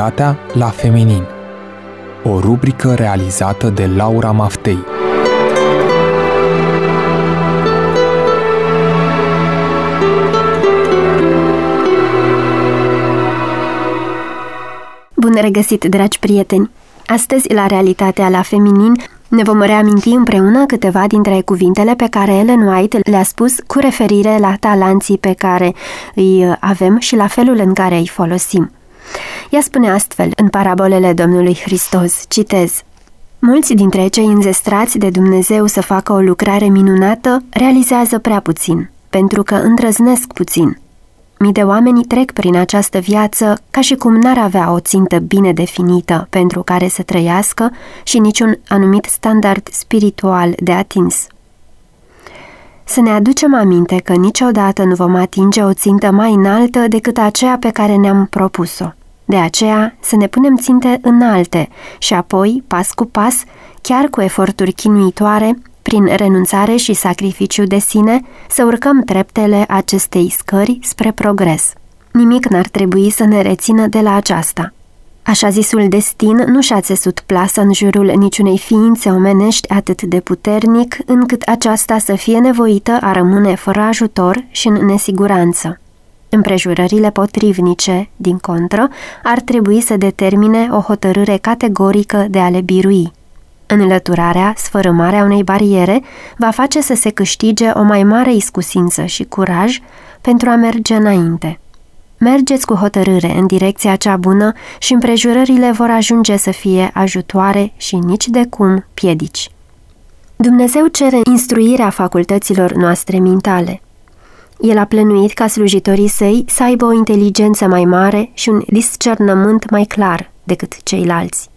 realitatea la feminin. O rubrică realizată de Laura Maftei. Bun regăsit, dragi prieteni! Astăzi, la Realitatea la feminin, ne vom reaminti împreună câteva dintre cuvintele pe care Ellen White le-a spus cu referire la talanții pe care îi avem și la felul în care îi folosim. Ea spune astfel în parabolele Domnului Hristos, citez: mulți dintre cei înzestrați de Dumnezeu să facă o lucrare minunată realizează prea puțin, pentru că îndrăznesc puțin. Mii de oameni trec prin această viață ca și cum n-ar avea o țintă bine definită pentru care să trăiască și niciun anumit standard spiritual de atins. Să ne aducem aminte că niciodată nu vom atinge o țintă mai înaltă decât aceea pe care ne-am propus-o. De aceea să ne punem ținte înalte și apoi, pas cu pas, chiar cu eforturi chinuitoare, prin renunțare și sacrificiu de sine, să urcăm treptele acestei scări spre progres. Nimic n-ar trebui să ne rețină de la aceasta. Așa zisul destin nu și-a țesut plasă în jurul niciunei ființe omenești atât de puternic, încât aceasta să fie nevoită a rămâne fără ajutor și în nesiguranță. Împrejurările potrivnice, din contră, ar trebui să determine o hotărâre categorică de a le birui. Înlăturarea, sfărâmarea unei bariere va face să se câștige o mai mare iscusință și curaj pentru a merge înainte. Mergeți cu hotărâre în direcția cea bună și împrejurările vor ajunge să fie ajutoare și nici de cum piedici. Dumnezeu cere instruirea facultăților noastre mintale. El a plănuit ca slujitorii săi să aibă o inteligență mai mare și un discernământ mai clar decât ceilalți.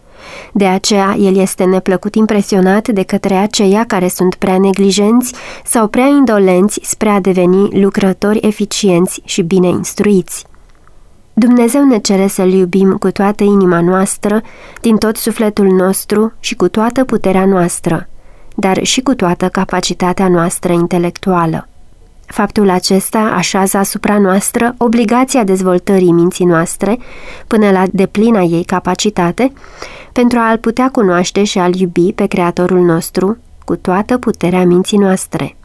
De aceea, el este neplăcut impresionat de către aceia care sunt prea neglijenți sau prea indolenți spre a deveni lucrători eficienți și bine instruiți. Dumnezeu ne cere să-L iubim cu toată inima noastră, din tot sufletul nostru și cu toată puterea noastră, dar și cu toată capacitatea noastră intelectuală. Faptul acesta așează asupra noastră obligația dezvoltării minții noastre până la deplina ei capacitate pentru a-L putea cunoaște și a-L iubi pe Creatorul nostru cu toată puterea minții noastre.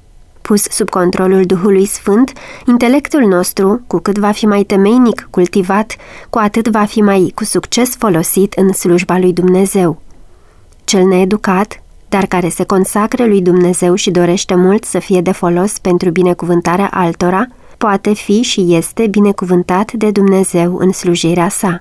Pus sub controlul Duhului Sfânt, intelectul nostru, cu cât va fi mai temeinic cultivat, cu atât va fi mai cu succes folosit în slujba lui Dumnezeu. Cel needucat, dar care se consacră lui Dumnezeu și dorește mult să fie de folos pentru binecuvântarea altora, poate fi și este binecuvântat de Dumnezeu în slujirea sa.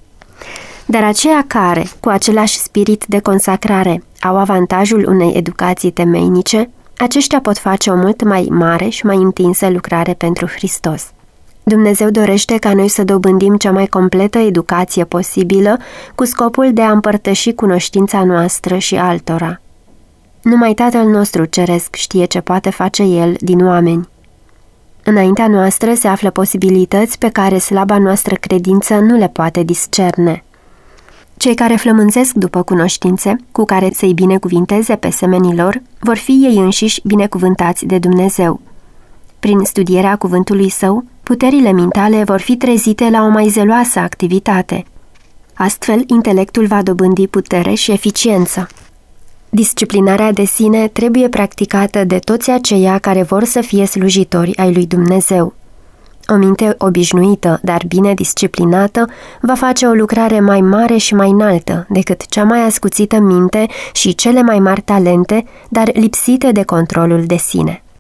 Dar aceia care, cu același spirit de consacrare, au avantajul unei educații temeinice, aceștia pot face o mult mai mare și mai întinsă lucrare pentru Hristos. Dumnezeu dorește ca noi să dobândim cea mai completă educație posibilă cu scopul de a împărtăși cunoștința noastră și altora. Numai Tatăl nostru ceresc știe ce poate face El din oameni. Înaintea noastră se află posibilități pe care slaba noastră credință nu le poate discerne. Cei care flămânzesc după cunoștințe, cu care să-i binecuvinteze pe semenii lor, vor fi ei înșiși binecuvântați de Dumnezeu. Prin studierea cuvântului Său, puterile mintale vor fi trezite la o mai zeloasă activitate. Astfel, intelectul va dobândi putere și eficiență. Disciplinarea de sine trebuie practicată de toți aceia care vor să fie slujitori ai lui Dumnezeu. O minte obișnuită, dar bine disciplinată, va face o lucrare mai mare și mai înaltă decât cea mai ascuțită minte și cele mai mari talente, dar lipsite de controlul de sine.